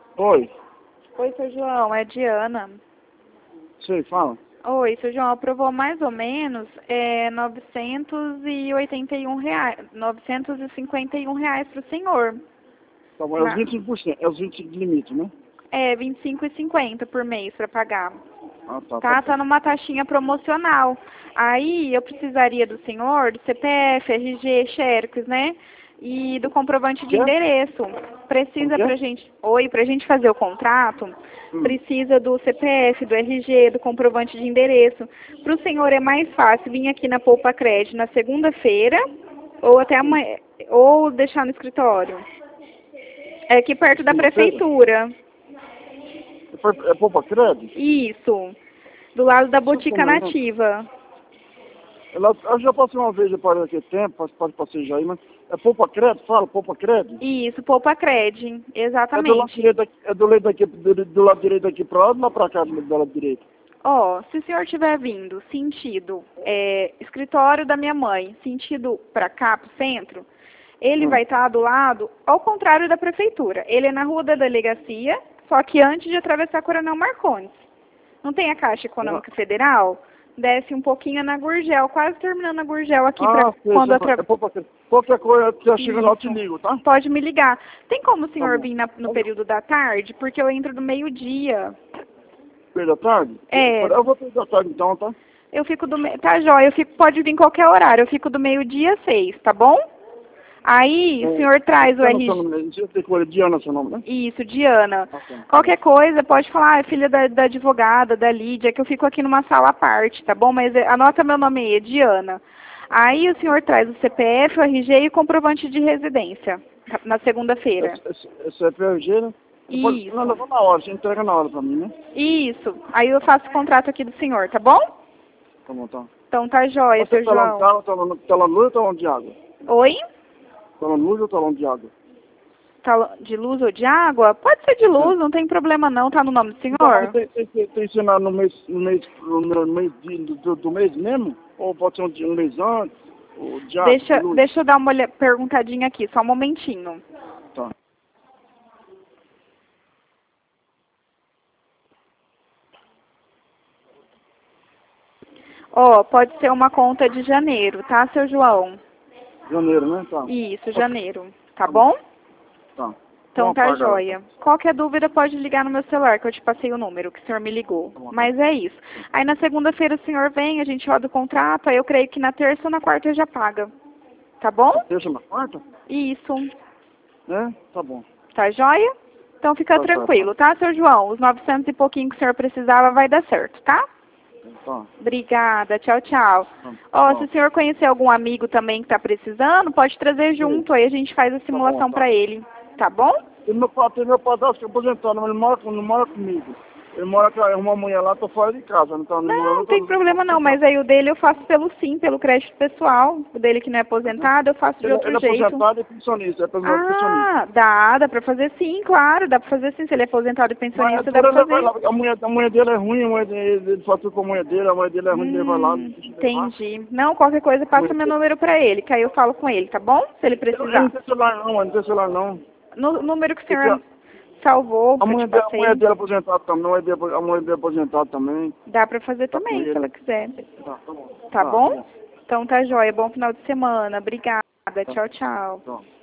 Oi, Oi, seu João, é Diana. você fala? Oi, seu João, aprovou mais ou menos R$ 981, R$ 951 para o senhor. Tá bom, é os 25%, é os 25% de limite, né? É, R$ 25,50 por mês para pagar. Ah, tá, tá Tá, bom. tá numa taxinha promocional. Aí eu precisaria do senhor, do CPF, RG, Xerox, né? E do comprovante de Quê? endereço. Como Precisa que é? pra gente, pra gente fazer o contrato, Hum. precisa do CPF, do RG, do comprovante de endereço. Para o senhor é mais fácil vir aqui na Poupa Crédito na segunda-feira, ou até amanhã, ou deixar no escritório. É aqui perto da Segunda-feira? prefeitura. É poupa crédito? Isso. Do lado da Só um Botica momento. Nativa. Eu já passei uma vez, para aquele tempo, pode passejar aí, mas é poupa crédito? Fala, poupa crédito? Isso, Poupa Cred, É do lado exatamente. direito daqui, é do lado direito daqui para lá, ou lá para cá do lado direito? Ó, se o senhor estiver vindo sentido escritório da minha mãe, sentido para cá, pro centro, ele Hum. vai estar do lado ao contrário da prefeitura. Ele é na rua da delegacia, só que antes de atravessar Coronel Marcondes. Não tem a Caixa Econômica Federal? Desce um pouquinho na Gurgel, quase terminando a Gurgel aqui para Ah, sei, quando é poupa crédito. Qualquer coisa, você chega lá, eu te Isso. ligo, tá? Pode me ligar. Tem como o Tá senhor bom. vir no período da tarde? Porque eu entro do meio-dia. Três da tarde? É, Eu vou três da tarde então, tá? eu fico tá jóia, pode vir em qualquer horário. Eu fico do meio-dia às 6, tá bom? Aí o senhor traz o Diana, seu RG. nome, você tem que Diana, seu nome, né? Isso, Diana. Ok, tá bom. Qualquer coisa, pode falar, é filha da advogada, da Lídia, que eu fico aqui numa sala à parte, tá bom? Mas anota meu nome aí, é Diana. Aí o senhor traz o CPF, o RG e o comprovante de residência, na segunda-feira. Esse é PRG, né? Não, Isso. levou na hora, você entrega na hora pra mim, né? Isso. Aí eu faço o contrato aqui do senhor, tá bom? Tá bom, tá. Então tá jóia, Você seu João. tá lá luz ou talão de água? Oi? Talão luz ou talão de água? De luz ou de água? Pode ser de É. luz, não tem problema não, tá no nome do Então, mas senhor? tem que ser no mês do mês mesmo? Ou pode ser um mês antes? Ou de água, de luz? Deixa eu dar uma perguntadinha aqui, só um momentinho. Tá. Ó, pode ser uma conta de janeiro, tá, seu João? Janeiro, né? Tá. Isso, Ok, janeiro. Tá tá bom. bom? Tá. Então Então tá apaga lá, tá. jóia. Qualquer dúvida pode ligar no meu celular, que eu te passei o número que o senhor me ligou. Tá bom, tá. Mas é isso. Aí na segunda-feira o senhor vem, a gente roda o contrato, aí eu creio que na terça ou na quarta já paga. Tá bom? Na terça, na quarta? Isso. Né? Tá bom. Tá jóia? Então fica Tá certo, tá. tranquilo, tá, seu João? Os 900 e pouquinho que o senhor precisava vai dar certo, tá? Tá. Obrigada, tchau, tchau. Tá. Ó, se Tá. o senhor conhecer algum amigo também que tá precisando, pode trazer Sim. junto, aí a gente faz a Tá bom, simulação tá. pra ele, tá bom? Tem meu padrasto que é aposentado, mas ele não mora comigo. Ele mora com uma mulher lá, tô fora de casa, não tá Não, morando, não tem problema não, mas aí o dele eu faço pelo sim, pelo crédito pessoal. O dele que não é aposentado, eu faço de Ele outro é jeito. aposentado e pensionista, é pensionista. Ah, dá pra fazer sim, claro, dá pra fazer sim. Se ele é aposentado e Mas pensionista, dá por pra ele vai fazer. lá, a mulher dele é ruim, ele só com a mulher dele é ruim, ele vai lá, deixa ele levar. Entendi. Não, qualquer coisa, A mulher passa meu dele. número pra ele, que aí eu falo com ele, tá bom? Se ele Ele não precisar. tem celular não, ele não tem celular não. No número que o Porque senhor salvou, a que eu te a mulher passei, dele é aposentada também, a mulher dele é aposentada também, dá pra fazer tá com também, se ele. ela quiser. Tá bom. Tá Tá bom? bom. Então tá jóia. Bom final de semana. Obrigada. Tá, Tchau, tchau. tá.